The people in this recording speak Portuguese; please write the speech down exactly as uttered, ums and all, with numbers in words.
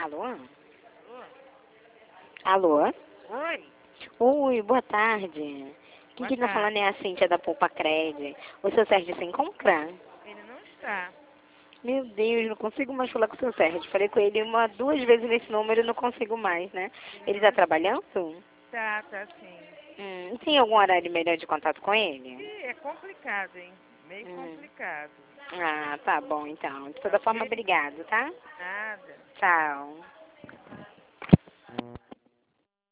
Alô? Alô? Alô? Oi? Oi, boa tarde. Quem Boa que tá tarde. falando é a Cíntia da Poupa Cred. O seu Sérgio se encontra? Ele não está. Meu Deus, não consigo mais falar com o seu Sérgio. Falei com ele uma, duas vezes nesse número e não consigo mais, né? Ele Ele não tá trabalhando? está, tá sim. Hum, tem algum horário melhor de contato com ele? Ih, é complicado, hein? Meio Hum. complicado. Ah, tá bom então. De Tá toda forma, ok? obrigado, tá? Nada. Tchau.